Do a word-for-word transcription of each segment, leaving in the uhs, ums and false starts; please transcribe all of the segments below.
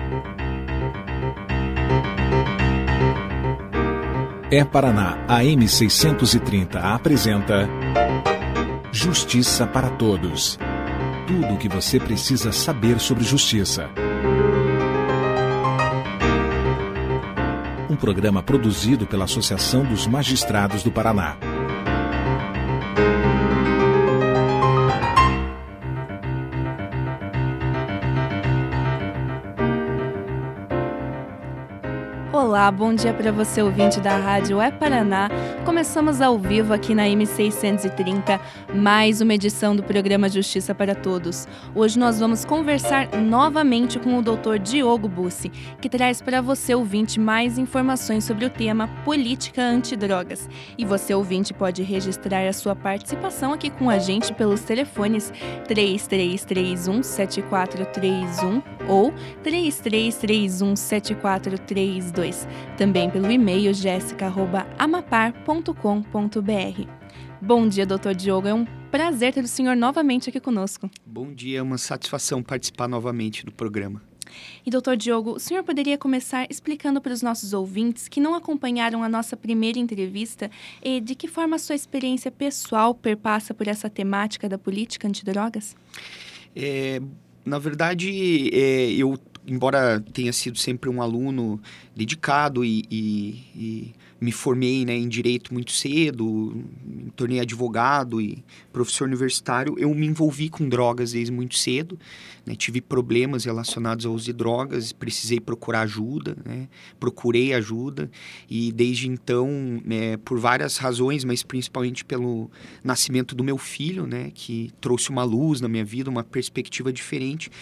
É Paraná, a M seiscentos e trinta apresenta Justiça para Todos. Tudo o que você precisa saber sobre justiça. Um programa produzido pela Associação dos Magistrados do Paraná. Olá, bom dia para você, ouvinte da Rádio É Paraná. Começamos ao vivo aqui na M seiscentos e trinta, mais uma edição do programa Justiça para Todos. Hoje nós vamos conversar novamente com o doutor Diogo Bussi, que traz para você, ouvinte, mais informações sobre o tema política antidrogas. E você, ouvinte, pode registrar a sua participação aqui com a gente pelos telefones três três três um, sete quatro três um ou três três três um, sete quatro três dois. Também pelo e-mail jessica arroba amapar ponto com ponto br. Bom dia, doutor Diogo. É um prazer ter o senhor novamente aqui conosco. Bom dia, é uma satisfação participar novamente do programa. E, doutor Diogo, o senhor poderia começar explicando para os nossos ouvintes que não acompanharam a nossa primeira entrevista e de que forma a sua experiência pessoal perpassa por essa temática da política antidrogas? É, na verdade, é, eu... Embora tenha sido sempre um aluno dedicado e, e, e me formei, né, em Direito muito cedo, me tornei advogado e professor universitário, eu me envolvi com drogas desde muito cedo, né, tive problemas relacionados ao uso de drogas, precisei procurar ajuda, né, procurei ajuda e desde então, né, por várias razões, mas principalmente pelo nascimento do meu filho, né, que trouxe uma luz na minha vida, uma perspectiva diferente,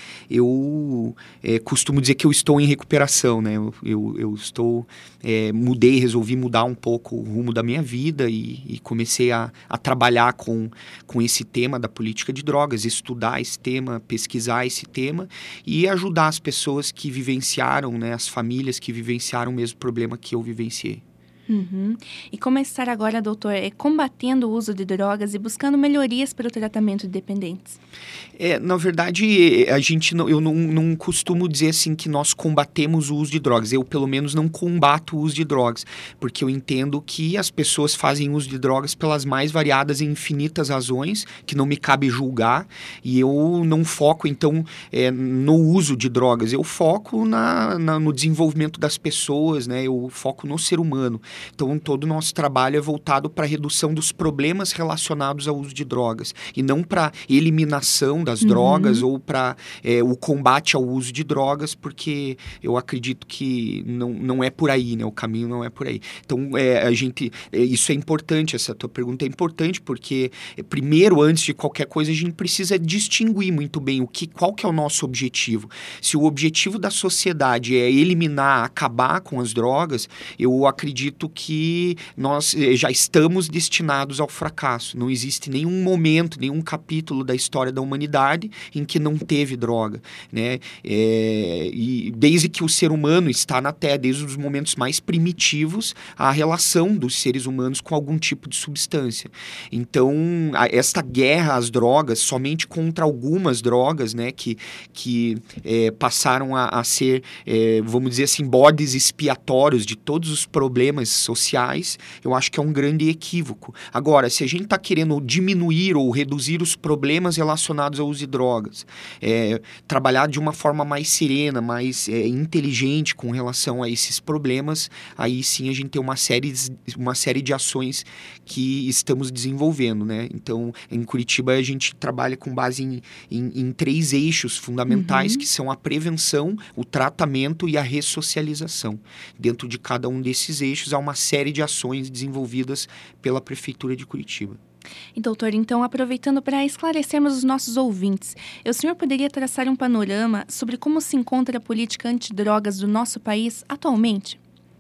eu é, costumo dizer que eu estou em recuperação, né? Eu, eu, eu estou, é, mudei, resolvi mudar um pouco o rumo da minha vida e, e comecei a, a trabalhar com, com esse tema da política de drogas, estudar esse tema, pesquisar esse tema e ajudar as pessoas que vivenciaram, né? As famílias que vivenciaram o mesmo problema que eu vivenciei. Uhum. E começar agora, doutor, é combatendo o uso de drogas e buscando melhorias para o tratamento de dependentes. É, na verdade, a gente não, eu não, não costumo dizer assim que nós combatemos o uso de drogas. Eu, pelo menos, não combato o uso de drogas, porque eu entendo que as pessoas fazem uso de drogas pelas mais variadas e infinitas razões, que não me cabe julgar, e eu não foco, então, é, no uso de drogas. Eu foco na, na, no desenvolvimento das pessoas, né? Eu foco no ser humano. Então, todo o nosso trabalho é voltado para a redução dos problemas relacionados ao uso de drogas e não para eliminação das uhum. drogas ou para é, o combate ao uso de drogas, porque eu acredito que não, não é por aí, né? O caminho não é por aí. Então, é, a gente, é, isso é importante, essa tua pergunta é importante, porque é, primeiro, antes de qualquer coisa, a gente precisa distinguir muito bem o que, qual que é o nosso objetivo. Se o objetivo da sociedade é eliminar, acabar com as drogas, eu acredito que nós já estamos destinados ao fracasso. Não existe nenhum momento, nenhum capítulo da história da humanidade em que não teve droga, né? É, e desde que o ser humano está na Terra, desde os momentos mais primitivos, a relação dos seres humanos com algum tipo de substância. Então, a, esta guerra às drogas, somente contra algumas drogas, né, que, que é, passaram a, a ser, é, vamos dizer assim, bodes expiatórios de todos os problemas sociais, eu acho que é um grande equívoco. Agora, se a gente está querendo diminuir ou reduzir os problemas relacionados ao uso de drogas, é, trabalhar de uma forma mais serena, mais é, inteligente com relação a esses problemas, aí sim a gente tem uma série, uma série de ações que estamos desenvolvendo, né? Então, em Curitiba a gente trabalha com base em, em, em três eixos fundamentais, uhum. que são a prevenção, o tratamento e a ressocialização. Dentro de cada um desses eixos há uma série de ações desenvolvidas pela Prefeitura de Curitiba. E, doutor, então, aproveitando para esclarecermos os nossos ouvintes, o senhor poderia traçar um panorama sobre como se encontra a política antidrogas do nosso país atualmente?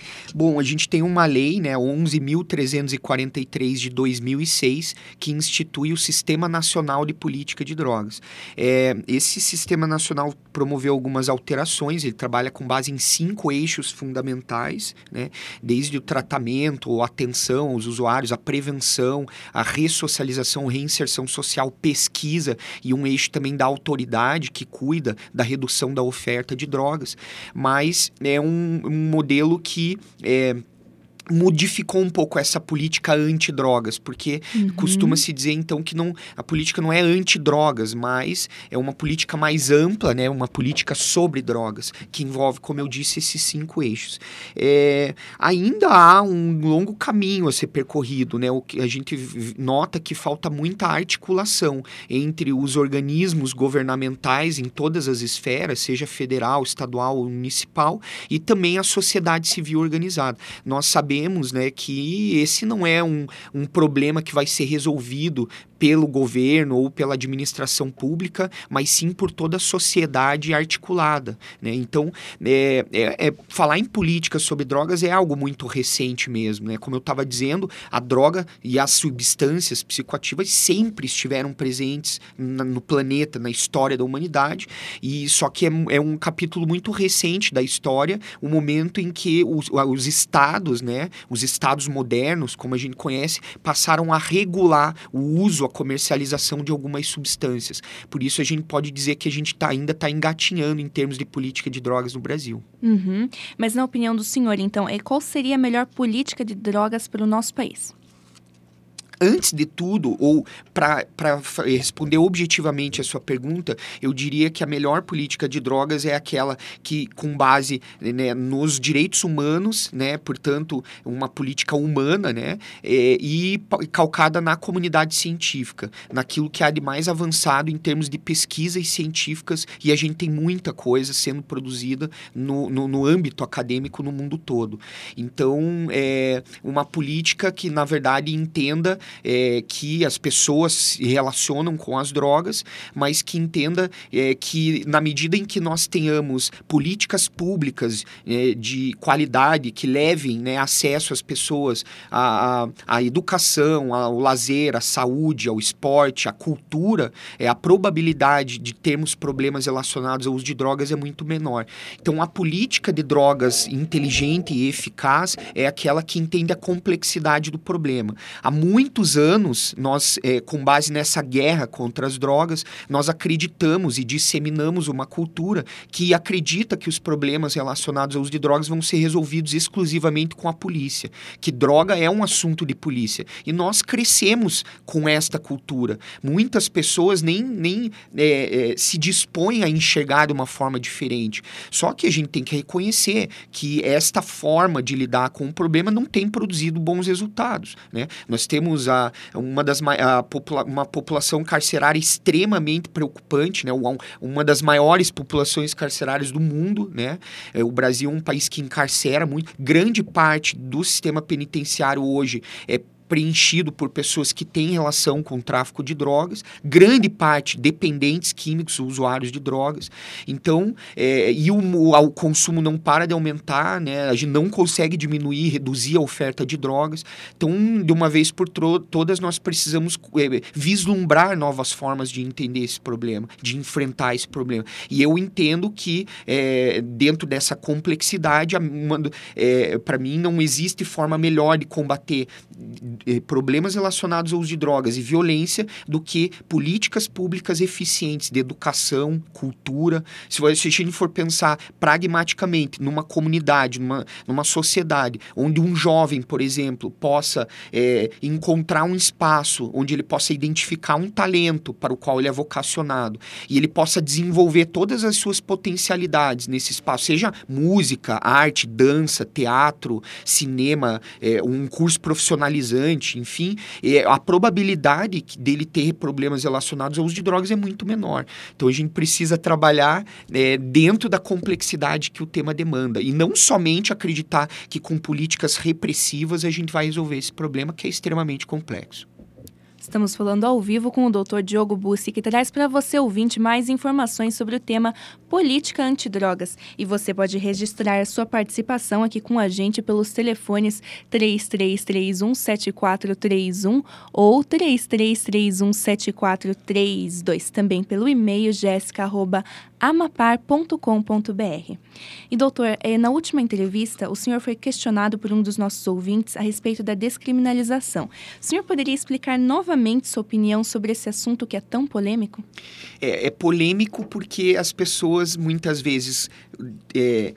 Bom, a gente tem uma lei, né, onze mil trezentos e quarenta e três de dois mil e seis, que institui o Sistema Nacional de Política de Drogas. É, esse Sistema Nacional promoveu algumas alterações, ele trabalha com base em cinco eixos fundamentais, né, desde o tratamento, a atenção aos usuários, a prevenção, a ressocialização, reinserção social, pesquisa e um eixo também da autoridade que cuida da redução da oferta de drogas, mas é um, um modelo que é, modificou um pouco essa política antidrogas, porque uhum. costuma-se dizer, então, que não, a política não é antidrogas, mas é uma política mais ampla, né, uma política sobre drogas, que envolve, como eu disse, esses cinco eixos. É, ainda há um longo caminho a ser percorrido, né, o que a gente nota que falta muita articulação entre os organismos governamentais em todas as esferas, seja federal, estadual ou municipal, e também a sociedade civil organizada. Nós sabemos Sabemos, né, que esse não é um, um problema que vai ser resolvido pelo governo ou pela administração pública, mas sim por toda a sociedade articulada, né? Então, é, é, é, falar em política sobre drogas é algo muito recente mesmo, né? Como eu estava dizendo, a droga e as substâncias psicoativas sempre estiveram presentes na, no planeta, na história da humanidade, e só que é, é um capítulo muito recente da história, o momento em que os, os estados, né, os estados modernos, como a gente conhece, passaram a regular o uso, a comercialização de algumas substâncias. Por isso a gente pode dizer que a gente tá, ainda está engatinhando em termos de política de drogas no Brasil. Uhum. Mas na opinião do senhor, então, qual seria a melhor política de drogas para o nosso país? Antes de tudo, ou para responder objetivamente a sua pergunta, eu diria que a melhor política de drogas é aquela que, com base, né, nos direitos humanos, né, portanto, uma política humana, né, é, e calcada na comunidade científica, naquilo que há de mais avançado em termos de pesquisas científicas, e a gente tem muita coisa sendo produzida no, no, no âmbito acadêmico no mundo todo. Então, é uma política que, na verdade, entenda É, que as pessoas se relacionam com as drogas, mas que entenda é, que na medida em que nós tenhamos políticas públicas é, de qualidade que levem, né, acesso às pessoas à, à, à educação, ao lazer, à saúde, ao esporte, à cultura, é, a probabilidade de termos problemas relacionados ao uso de drogas é muito menor. Então, a política de drogas inteligente e eficaz é aquela que entende a complexidade do problema. Há muitos anos, nós, é, com base nessa guerra contra as drogas, nós acreditamos e disseminamos uma cultura que acredita que os problemas relacionados ao uso de drogas vão ser resolvidos exclusivamente com a polícia, que droga é um assunto de polícia. E nós crescemos com esta cultura. Muitas pessoas nem, nem é, é, se dispõem a enxergar de uma forma diferente. Só que a gente tem que reconhecer que esta forma de lidar com o problema não tem produzido bons resultados, né? Nós temos a, uma, das, a popula, uma população carcerária extremamente preocupante, né? Uma das maiores populações carcerárias do mundo, né? O Brasil é um país que encarcera muito. Grande parte do sistema penitenciário hoje é preenchido por pessoas que têm relação com o tráfico de drogas, grande parte dependentes químicos, usuários de drogas. Então, é, e o, o, o consumo não para de aumentar, né? A gente não consegue diminuir, reduzir a oferta de drogas. Então, de uma vez por tro- todas, nós precisamos é, vislumbrar novas formas de entender esse problema, de enfrentar esse problema. E eu entendo que, é, dentro dessa complexidade, é, para mim, não existe forma melhor de combater problemas relacionados ao uso de drogas e violência do que políticas públicas eficientes de educação, cultura. Se a gente for pensar pragmaticamente numa comunidade, numa, numa sociedade, onde um jovem, por exemplo, possa é, encontrar um espaço onde ele possa identificar um talento para o qual ele é vocacionado e ele possa desenvolver todas as suas potencialidades nesse espaço, seja música, arte, dança, teatro, cinema, é, um curso profissionalizante, enfim, a probabilidade dele ter problemas relacionados ao uso de drogas é muito menor. Então, a gente precisa trabalhar é, dentro da complexidade que o tema demanda e não somente acreditar que com políticas repressivas a gente vai resolver esse problema que é extremamente complexo. Estamos falando ao vivo com o doutor Diogo Bussi, que traz para você, ouvinte, mais informações sobre o tema política antidrogas. E você pode registrar a sua participação aqui com a gente pelos telefones três três três um, sete quatro três um ou três três três um, sete quatro três dois. Também pelo e-mail jéssica arroba amapar ponto com ponto br. E doutor, na última entrevista, o senhor foi questionado por um dos nossos ouvintes a respeito da descriminalização. O senhor poderia explicar novamente sua opinião sobre esse assunto que é tão polêmico? É, é polêmico porque as pessoas muitas vezes... É...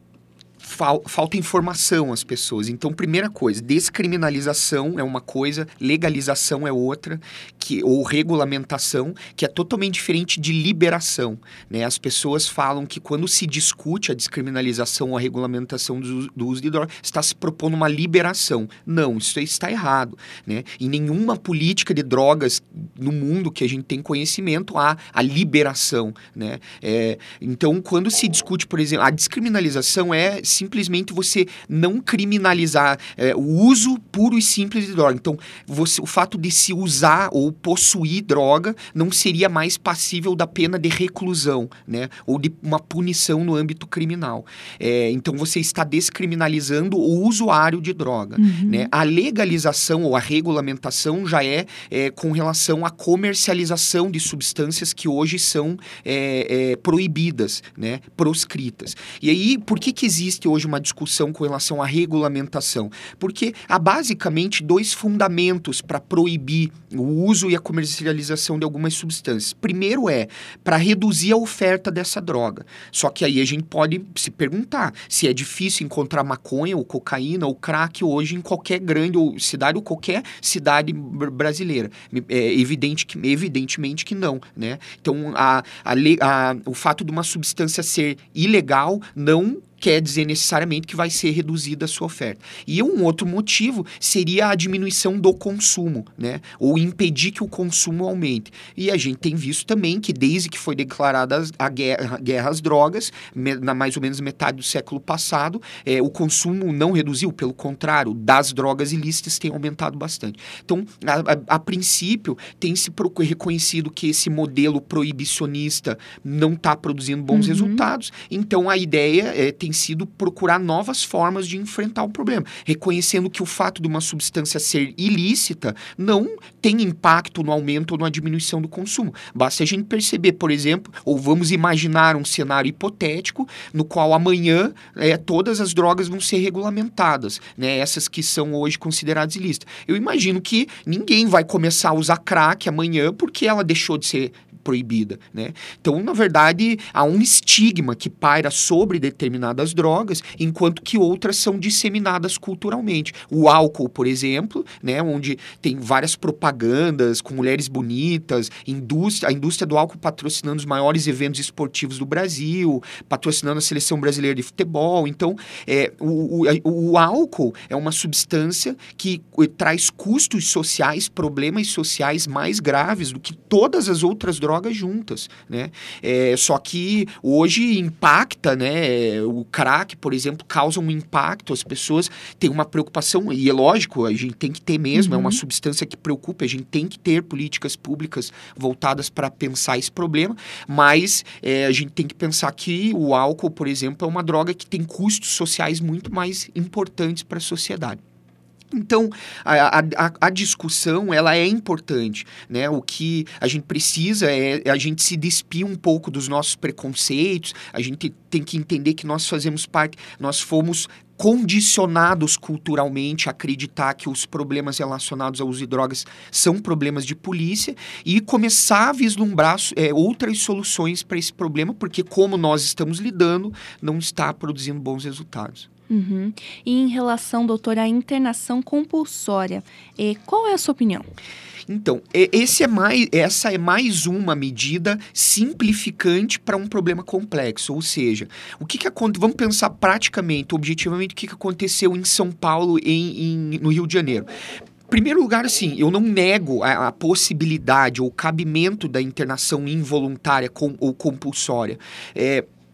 Falta informação às pessoas. Então, primeira coisa, descriminalização é uma coisa, legalização é outra, que, ou regulamentação, que é totalmente diferente de liberação, né? As pessoas falam que quando se discute a descriminalização ou a regulamentação do, do uso de drogas, está se propondo uma liberação. Não, isso está errado, né? Em nenhuma política de drogas no mundo que a gente tem conhecimento há a liberação, né? É, então, quando se discute, por exemplo, a descriminalização é simplesmente você não criminalizar é, o uso puro e simples de droga. Então, você, o fato de se usar ou possuir droga não seria mais passível da pena de reclusão, né? Ou de uma punição no âmbito criminal. É, então, você está descriminalizando o usuário de droga. Uhum. Né? A legalização ou a regulamentação já é, é com relação à comercialização de substâncias que hoje são é, é, proibidas, né? Proscritas. E aí, por que que existe hoje uma discussão com relação à regulamentação? Porque há basicamente dois fundamentos para proibir o uso e a comercialização de algumas substâncias. Primeiro é para reduzir a oferta dessa droga. Só que aí a gente pode se perguntar se é difícil encontrar maconha ou cocaína ou crack hoje em qualquer grande cidade ou qualquer cidade brasileira. É evidente que, evidentemente que não, né? Então, a, a, a, o fato de uma substância ser ilegal não quer dizer necessariamente que vai ser reduzida a sua oferta. E um outro motivo seria a diminuição do consumo, né? Ou impedir que o consumo aumente. E a gente tem visto também que desde que foi declarada a guerra, a guerra às drogas, me, na mais ou menos metade do século passado, é, o consumo não reduziu, pelo contrário, das drogas ilícitas tem aumentado bastante. Então, a, a, a princípio, tem se reconhecido que esse modelo proibicionista não está produzindo bons uhum. resultados, então a ideia é tem sido procurar novas formas de enfrentar o problema, reconhecendo que o fato de uma substância ser ilícita não tem impacto no aumento ou na diminuição do consumo. Basta a gente perceber, por exemplo, ou vamos imaginar um cenário hipotético no qual amanhã é, todas as drogas vão ser regulamentadas, né, essas que são hoje consideradas ilícitas. Eu imagino que ninguém vai começar a usar crack amanhã porque ela deixou de ser proibida, né? Então, na verdade, há um estigma que paira sobre determinadas drogas, enquanto que outras são disseminadas culturalmente. O álcool, por exemplo, né, onde tem várias propagandas com mulheres bonitas, indústria, a indústria do álcool patrocinando os maiores eventos esportivos do Brasil, patrocinando a seleção brasileira de futebol. Então, é, o, o, o álcool é uma substância que traz custos sociais, problemas sociais mais graves do que todas as outras drogas juntas, né? É, só que hoje impacta, né? O crack, por exemplo, causa um impacto, as pessoas têm uma preocupação, e é lógico, a gente tem que ter mesmo, uhum. é uma substância que preocupa, a gente tem que ter políticas públicas voltadas para pensar esse problema, mas é, a gente tem que pensar que o álcool, por exemplo, é uma droga que tem custos sociais muito mais importantes para a sociedade. Então, a, a, a discussão, ela é importante, né? O que a gente precisa é a gente se despir um pouco dos nossos preconceitos, a gente tem que entender que nós fazemos parte, nós fomos condicionados culturalmente a acreditar que os problemas relacionados ao uso de drogas são problemas de polícia e começar a vislumbrar é, outras soluções para esse problema, porque como nós estamos lidando, não está produzindo bons resultados. Uhum. E em relação, doutor, à internação compulsória, eh, qual é a sua opinião? Então, esse é mais, essa é mais uma medida simplificante para um problema complexo. Ou seja, o que que aconteceu? Vamos pensar praticamente, objetivamente, o que que aconteceu em São Paulo e em, em, no Rio de Janeiro. Em primeiro lugar, assim, eu não nego a, a possibilidade ou o cabimento da internação involuntária com, ou compulsória. É,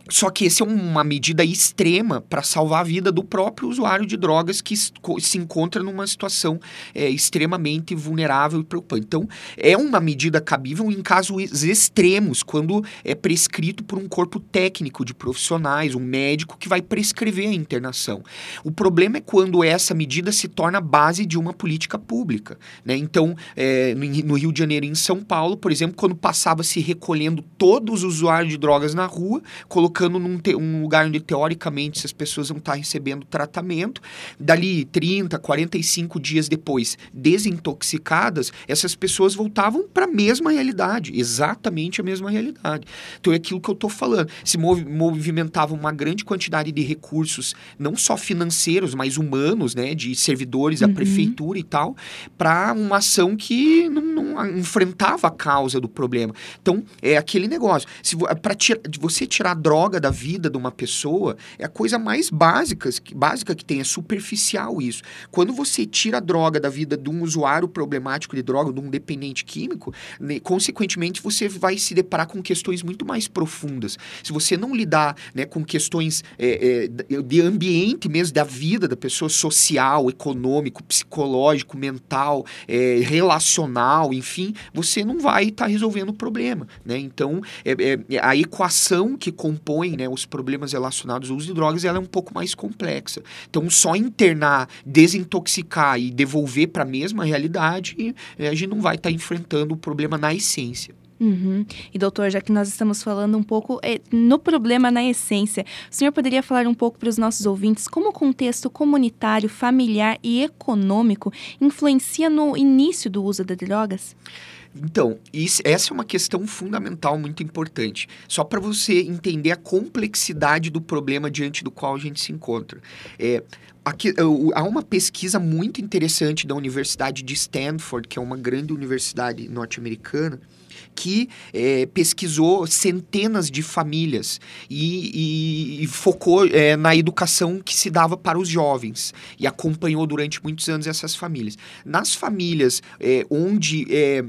Só que essa é uma medida extrema para salvar a vida do próprio usuário de drogas que se encontra numa situação é, extremamente vulnerável e preocupante. Então, é uma medida cabível em casos extremos, quando é prescrito por um corpo técnico de profissionais, um médico que vai prescrever a internação. O problema é quando essa medida se torna base de uma política pública, né? Então, é, no Rio de Janeiro e em São Paulo, por exemplo, quando passava se recolhendo todos os usuários de drogas na rua, colocando num te- um lugar onde, teoricamente, essas pessoas vão estar recebendo tratamento, dali trinta, quarenta e cinco dias depois, desintoxicadas, essas pessoas voltavam para a mesma realidade, exatamente a mesma realidade. Então, é aquilo que eu estou falando. Se mov- movimentava uma grande quantidade de recursos, não só financeiros, mas humanos, né, de servidores da Uhum. prefeitura e tal, para uma ação que não, não enfrentava a causa do problema. Então, é aquele negócio. Se vo- pra tira- você tirar droga da vida de uma pessoa, é a coisa mais básica, básica que tem, é superficial isso. Quando você tira a droga da vida de um usuário problemático de droga, de um dependente químico, né, consequentemente você vai se deparar com questões muito mais profundas. Se você não lidar, né, com questões é, é, de ambiente mesmo, da vida da pessoa, social, econômico, psicológico, mental, é, relacional, enfim, você não vai estar tá resolvendo o problema, né? Então, é, é, a equação que compõe, né, os problemas relacionados ao uso de drogas, ela é um pouco mais complexa. Então, só internar, desintoxicar e devolver para a mesma realidade, a gente não vai estar tá enfrentando o problema na essência. Uhum. E doutor, já que nós estamos falando um pouco é, no problema na essência, o senhor poderia falar um pouco para os nossos ouvintes como o contexto comunitário, familiar e econômico influencia no início do uso das drogas? Então, isso, essa é uma questão fundamental, muito importante. Só para você entender a complexidade do problema diante do qual a gente se encontra. É, aqui, há uma pesquisa muito interessante da Universidade de Stanford, que é uma grande universidade norte-americana, que é, pesquisou centenas de famílias e, e, e focou é, na educação que se dava para os jovens e acompanhou durante muitos anos essas famílias. Nas famílias é, onde... É,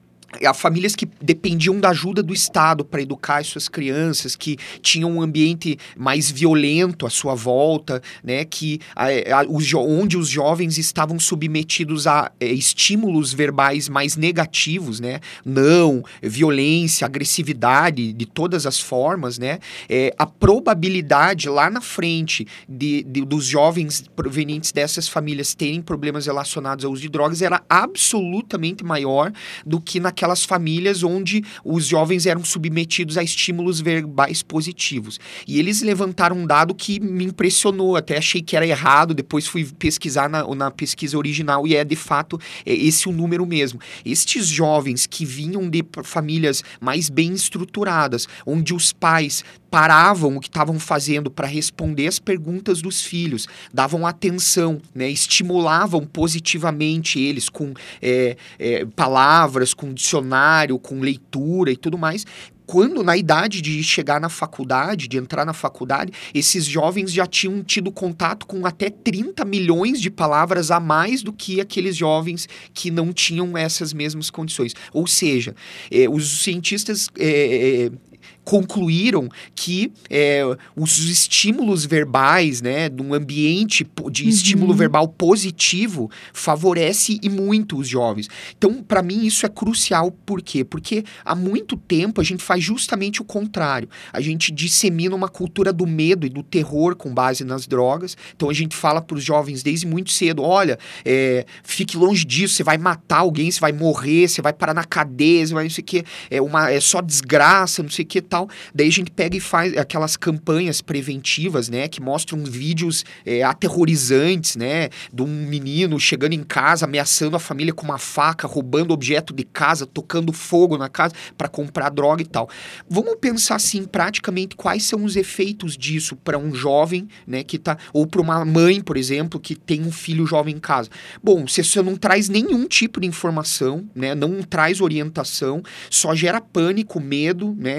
Há famílias que dependiam da ajuda do Estado para educar as suas crianças, que tinham um ambiente mais violento à sua volta, né? Que, a, a, os, onde os jovens estavam submetidos a é, estímulos verbais mais negativos, né? Não, violência, agressividade de todas as formas, né? É, a probabilidade lá na frente de, de, dos jovens provenientes dessas famílias terem problemas relacionados ao uso de drogas era absolutamente maior do que na aquelas famílias onde os jovens eram submetidos a estímulos verbais positivos. E eles levantaram um dado que me impressionou, até achei que era errado, depois fui pesquisar na, na pesquisa original e é de fato é esse o número mesmo. Estes jovens que vinham de famílias mais bem estruturadas, onde os pais paravam o que estavam fazendo para responder as perguntas dos filhos, davam atenção, né, estimulavam positivamente eles com é, é, palavras, com dicionário, com leitura e tudo mais. Quando, na idade de chegar na faculdade, de entrar na faculdade, esses jovens já tinham tido contato com até trinta milhões de palavras a mais do que aqueles jovens que não tinham essas mesmas condições. Ou seja, eh, os cientistas... Eh, concluíram que é, os estímulos verbais, né, de um ambiente de uhum. estímulo verbal positivo favorece e muito os jovens. Então, para mim, isso é crucial. Por quê? Porque há muito tempo a gente faz justamente o contrário. A gente dissemina uma cultura do medo e do terror com base nas drogas. Então, a gente fala para os jovens desde muito cedo, olha, é, fique longe disso, você vai matar alguém, você vai morrer, você vai parar na cadeia, você vai não sei o que, é, uma, é só desgraça, não sei o que tal. Daí a gente pega e faz aquelas campanhas preventivas, né, que mostram vídeos é, aterrorizantes, né, de um menino chegando em casa, ameaçando a família com uma faca, roubando objeto de casa, tocando fogo na casa para comprar droga e tal. Vamos pensar assim, praticamente, quais são os efeitos disso para um jovem, né, que tá, ou para uma mãe, por exemplo, que tem um filho jovem em casa. Bom, se você não traz nenhum tipo de informação, né, não traz orientação, só gera pânico, medo, né, então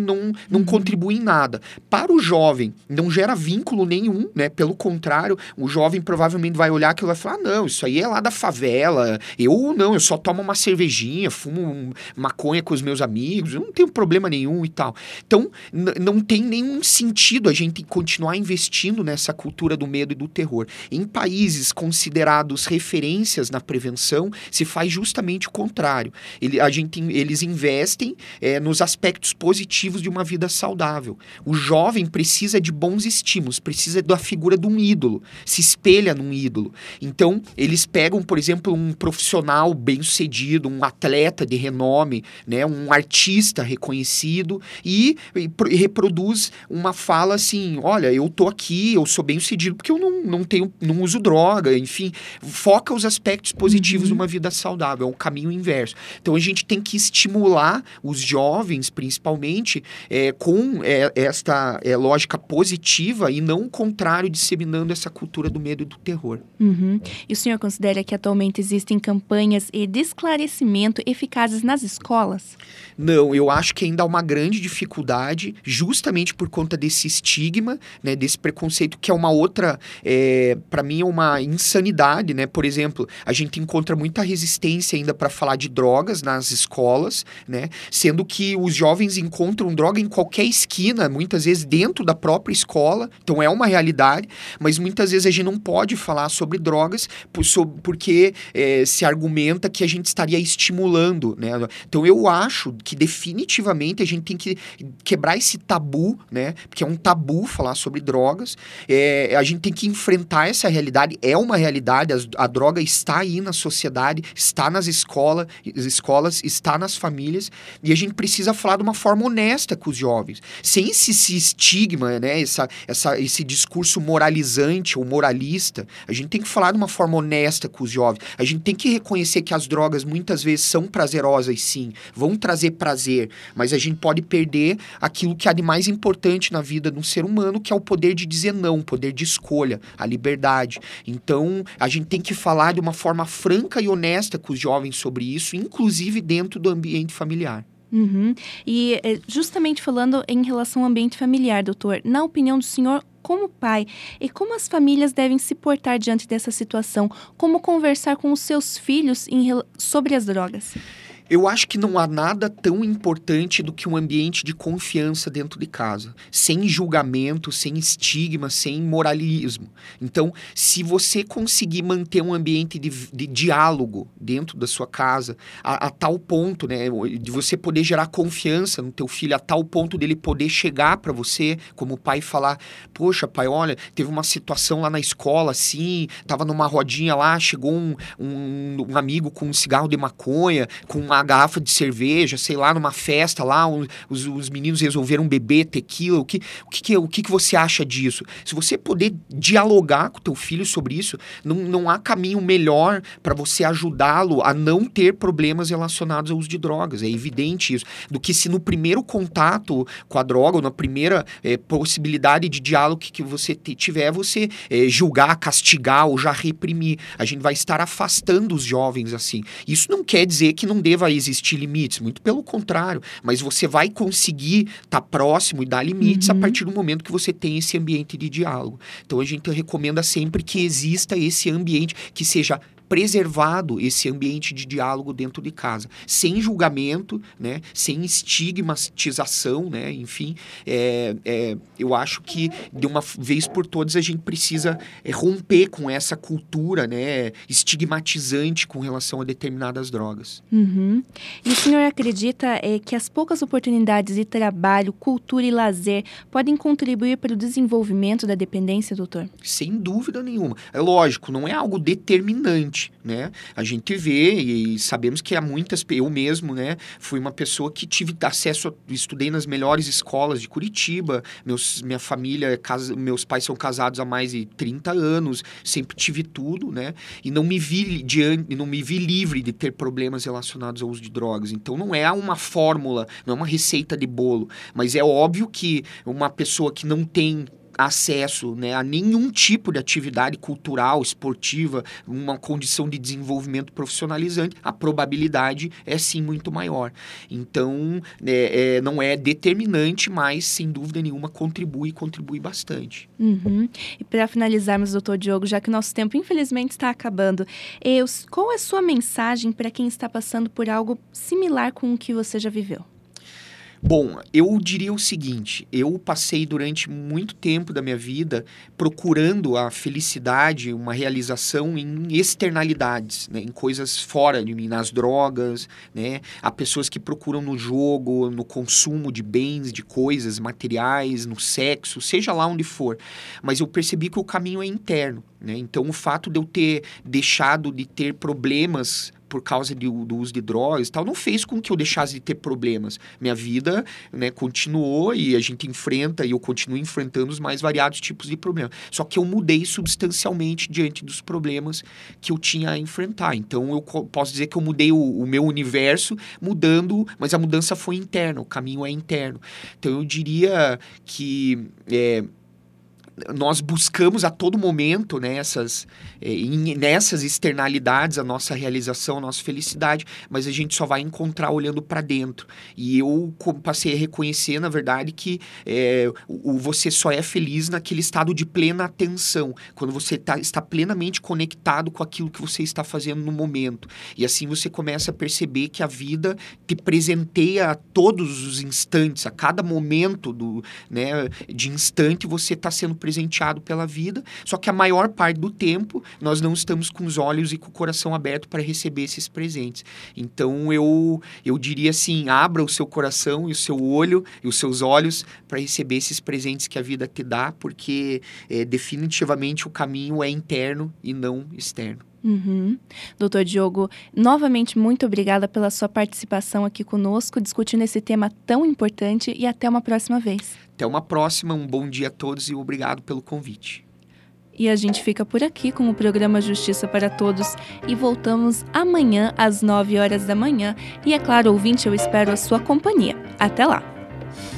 não, não uhum. contribui em nada. Para o jovem, não gera vínculo nenhum, né? Pelo contrário, o jovem provavelmente vai olhar aquilo e vai falar, ah, não, isso aí é lá da favela, eu não, eu só tomo uma cervejinha, fumo um, maconha com os meus amigos, eu não tenho problema nenhum e tal. Então, n- não tem nenhum sentido a gente continuar investindo nessa cultura do medo e do terror. Em países considerados referências na prevenção, se faz justamente o contrário. Ele, a gente, eles investem é, nos aspectos positivos de uma vida saudável. O jovem precisa de bons estímulos, precisa da figura de um ídolo, se espelha num ídolo. Então, eles pegam, por exemplo, um profissional bem-sucedido, um atleta de renome, né, um artista reconhecido e, e, e reproduz uma fala assim, olha, eu tô aqui, eu sou bem-sucedido porque eu não, não tenho, não uso droga, enfim, foca os aspectos positivos uhum. de uma vida saudável, é um caminho inverso. Então, a gente tem que estimular os jovens, principalmente, é, com é, esta é, lógica positiva e não o contrário, disseminando essa cultura do medo e do terror. Uhum. E o senhor considera que atualmente existem campanhas de esclarecimento eficazes nas escolas? Não, eu acho que ainda há uma grande dificuldade, justamente por conta desse estigma, né, desse preconceito, que é uma outra, é, para mim é uma insanidade, né? Por exemplo, a gente encontra muita resistência ainda para falar de drogas nas escolas, né? Sendo que os jovens encontram droga em qualquer esquina, muitas vezes dentro da própria escola, então é uma realidade, mas muitas vezes a gente não pode falar sobre drogas por, sobre, porque é, se argumenta que a gente estaria estimulando, né? Então eu acho que definitivamente a gente tem que quebrar esse tabu, né? Porque é um tabu falar sobre drogas, é, a gente tem que enfrentar essa realidade, é uma realidade, a, a droga está aí na sociedade, está nas escola, escolas, está nas famílias, e a gente precisa falar de uma forma honesta com os jovens, sem esse, esse estigma, né? Essa, essa, esse discurso moralizante ou moralista. A gente tem que falar de uma forma honesta com os jovens, a gente tem que reconhecer que as drogas muitas vezes são prazerosas, sim, vão trazer prazer, mas a gente pode perder aquilo que há de mais importante na vida de um ser humano, que é o poder de dizer não, o poder de escolha, a liberdade. Então, a gente tem que falar de uma forma franca e honesta com os jovens sobre isso, inclusive dentro do ambiente familiar. Uhum. E justamente falando em relação ao ambiente familiar, doutor, na opinião do senhor, como pai, e como as famílias devem se portar diante dessa situação? Como conversar com os seus filhos em, sobre as drogas? Eu acho que não há nada tão importante do que um ambiente de confiança dentro de casa, sem julgamento, sem estigma, sem moralismo. Então, se você conseguir manter um ambiente de, de diálogo dentro da sua casa, a, a tal ponto, né, de você poder gerar confiança no teu filho, a tal ponto dele poder chegar para você, como pai, e falar, poxa, pai, olha, teve uma situação lá na escola, assim, tava numa rodinha lá, chegou um, um, um amigo com um cigarro de maconha, com uma garrafa de cerveja, sei lá, numa festa lá, um, os, os meninos resolveram beber tequila, o que, o, que, o que, que você acha disso? Se você poder dialogar com o teu filho sobre isso, não, não há caminho melhor para você ajudá-lo a não ter problemas relacionados ao uso de drogas, é evidente isso, do que se no primeiro contato com a droga, ou na primeira é, possibilidade de diálogo que, que você te, tiver, você é, julgar, castigar ou já reprimir. A gente vai estar afastando os jovens assim. Isso não quer dizer que não deva existir limites, muito pelo contrário, mas você vai conseguir estar tá próximo e dar limites uhum. a partir do momento que você tem esse ambiente de diálogo. Então a gente recomenda sempre que exista esse ambiente que seja preservado, esse ambiente de diálogo dentro de casa, sem julgamento, né, sem estigmatização, né, enfim, é, é, eu acho que de uma vez por todas a gente precisa é, romper com essa cultura, né, estigmatizante com relação a determinadas drogas. Uhum. E o senhor acredita é, que as poucas oportunidades de trabalho, cultura e lazer podem contribuir para o desenvolvimento da dependência, doutor? Sem dúvida nenhuma. É lógico, não é algo determinante, né? A gente vê e sabemos que há muitas, eu mesmo, né, fui uma pessoa que tive acesso, a, estudei nas melhores escolas de Curitiba, meus, minha família, casa, meus pais são casados há mais de trinta anos, sempre tive tudo, né, e não me vi diante, não me vi livre de ter problemas relacionados ao uso de drogas. Então não é uma fórmula, não é uma receita de bolo, mas é óbvio que uma pessoa que não tem acesso, né, a nenhum tipo de atividade cultural, esportiva, uma condição de desenvolvimento profissionalizante, a probabilidade é sim muito maior. Então, é, é, não é determinante, mas sem dúvida nenhuma contribui, contribui bastante. Uhum. E para finalizarmos, doutor Diogo, já que o nosso tempo infelizmente está acabando, eu, qual é a sua mensagem para quem está passando por algo similar com o que você já viveu? Bom, eu diria o seguinte, eu passei durante muito tempo da minha vida procurando a felicidade, uma realização em externalidades, né, em coisas fora de mim, nas drogas, né? Há pessoas que procuram no jogo, no consumo de bens, de coisas materiais, no sexo, seja lá onde for. Mas eu percebi que o caminho é interno, né? Então, o fato de eu ter deixado de ter problemas por causa de, do uso de drogas e tal, não fez com que eu deixasse de ter problemas. Minha vida, né, continuou e a gente enfrenta, e eu continuo enfrentando os mais variados tipos de problemas. Só que eu mudei substancialmente diante dos problemas que eu tinha a enfrentar. Então, eu posso dizer que eu mudei o, o meu universo mudando, mas a mudança foi interna, o caminho é interno. Então, eu diria que... É, nós buscamos a todo momento, né, essas, é, in, nessas externalidades a nossa realização, a nossa felicidade, mas a gente só vai encontrar olhando para dentro. E eu passei a reconhecer, na verdade, que é, o, você só é feliz naquele estado de plena atenção, quando você tá, está plenamente conectado com aquilo que você está fazendo no momento. E assim você começa a perceber que a vida te presenteia a todos os instantes, a cada momento do, né, de instante você está sendo presenteado pela vida, só que a maior parte do tempo nós não estamos com os olhos e com o coração aberto para receber esses presentes. Então eu, eu diria assim, abra o seu coração e o seu olho e os seus olhos para receber esses presentes que a vida te dá, porque é, definitivamente o caminho é interno e não externo. Uhum. doutor Diogo, novamente muito obrigada pela sua participação aqui conosco, discutindo esse tema tão importante, e até uma próxima vez. Até uma próxima, um bom dia a todos e obrigado pelo convite. E a gente fica por aqui com o programa Justiça para Todos e voltamos amanhã às nove horas da manhã. E é claro, ouvinte, eu espero a sua companhia. Até lá!